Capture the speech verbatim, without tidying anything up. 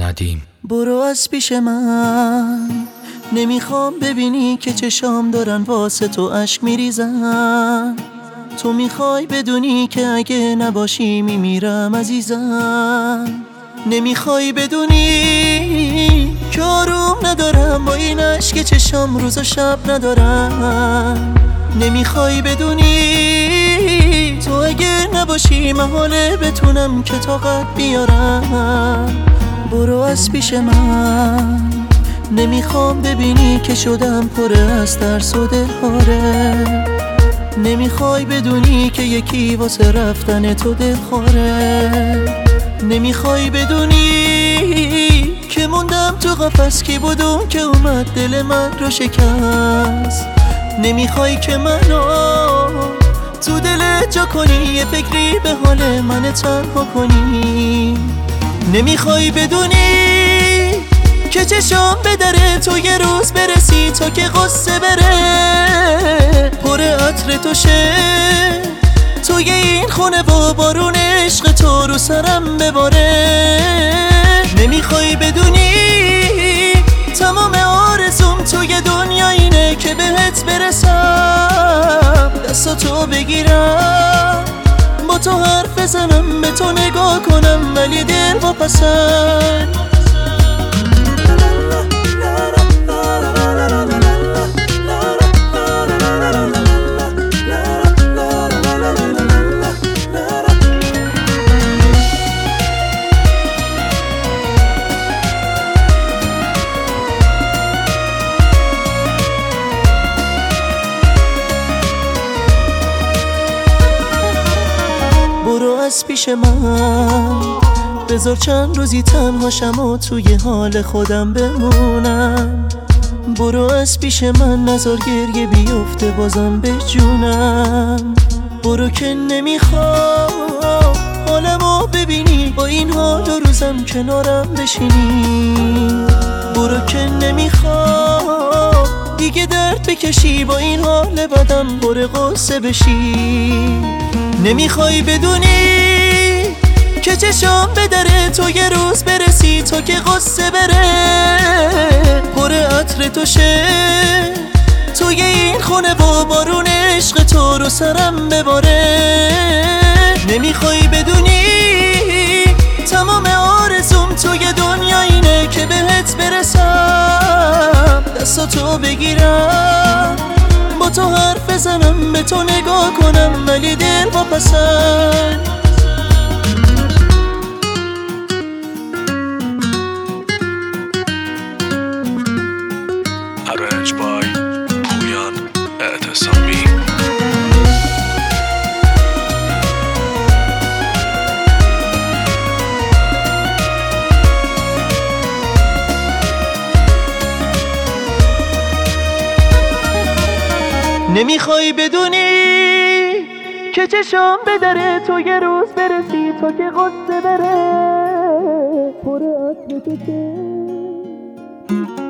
ندیم. برو از پیش من، نمیخوام ببینی که چشام دارن واسه تو اشک میریزن. تو میخوای بدونی که اگه نباشی میمیرم عزیزم. نمیخوای بدونی که آروم ندارم با این اشک چشام روز و شب ندارم. نمیخوای بدونی تو اگه نباشی محاله بتونم که طاقت بیارم. برو از پیش من، نمیخوام ببینی که شدم پر از ترس و دلهاره. نمیخوای بدونی که یکی واسه رفتن تو دلخواره. نمیخوای بدونی که موندم تو قفس، کی بودم که اومد دل من رو شکست. نمیخوای که منو تو دلت جا کنی، یه فکری به حال من تنها کنی. نمیخوای بدونی که چشام به در تو یه روز برسی تا که قصه بره پر عطر تو شه توی این خونه و بارون عشق تو رو سرم بباره. نمیخوای بدونی تمام آرزوم توی دنیا اینه که بهت برسم، دستاتو بگیرم با تو حرف بزنم، به تو نگاه کنم ولی دل واپسم. برو از پیش من، بذار چند روزی تنهاشم و توی حال خودم بمونم. برو از پیش من، نذار گریه بیفته بازم به جونم. برو که نمیخوام حالمو ببینی با این حال و روزم کنارم بشینی. برو که نمیخوام دیگه درد بکشی با این حال بدم پر قصه بشی. نمیخوای بدونی که چشام به در تو یه روز برسی تا که قصه بره پر عطر تو شه توی این خونه و بارون عشق تو رو سرم بباره. نمیخوای بدونی تمام آرزوم توی دنیا اینه که بهت برسم، دستاتو بگیرم با تو حرف بزنم، به تو نگاه کنم ولی دل واپسم. ارنج بای پویان اعتصامی. نمیخوای بدونی که چشام به در تو یه روز برسی تا که قصه بره پر عطر تو شه